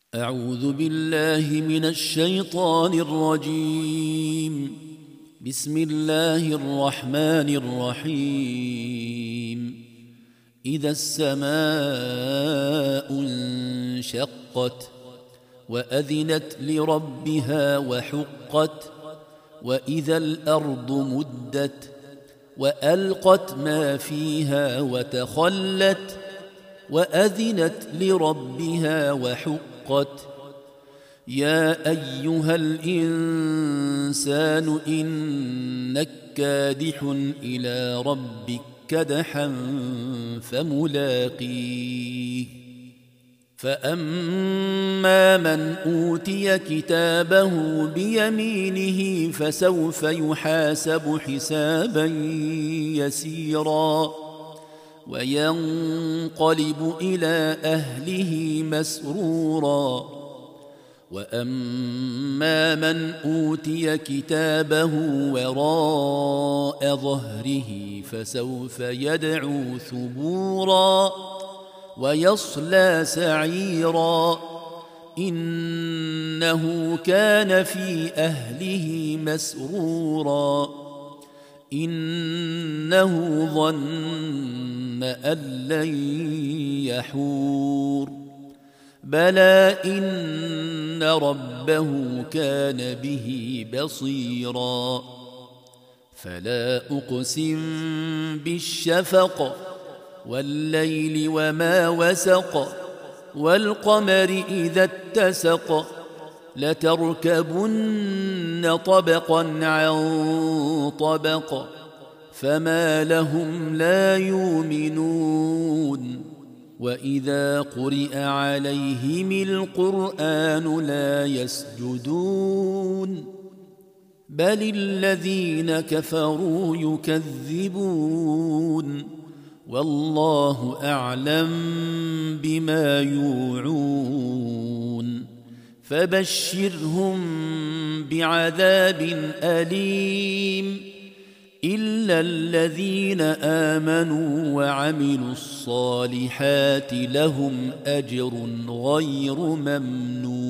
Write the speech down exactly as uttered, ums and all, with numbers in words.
أعوذ بالله من الشيطان الرجيم. بسم الله الرحمن الرحيم. إذا السماء انشقت وأذنت لربها وحقت وإذا الأرض مدت وألقت ما فيها وتخلت وأذنت لربها وحقت. يا أيها الإنسان إنك كادح إلى ربك كدحا فملاقيه. فأما من أوتي كتابه بيمينه فسوف يحاسب حسابا يسيرا وينقلب إلى أهله مسرورا. وأما من أوتي كتابه وراء ظهره فسوف يدعو ثبورا ويصلى سعيرا إنه كان في أهله مسرورا إنه ظن أن لن يحور بلى إن ربه كان به بصيرا. فلا أقسم بالشفق والليل وما وسق والقمر إذا اتسق لتركبن طبقا عن طبق فما لهم لا يؤمنون. وإذا قرئ عليهم القرآن لا يسجدون بل الذين كفروا يكذبون والله أعلم بما يوعون. فبشرهم بعذاب أليم إلا الذين آمنوا وعملوا الصالحات لهم أجر غير ممنون.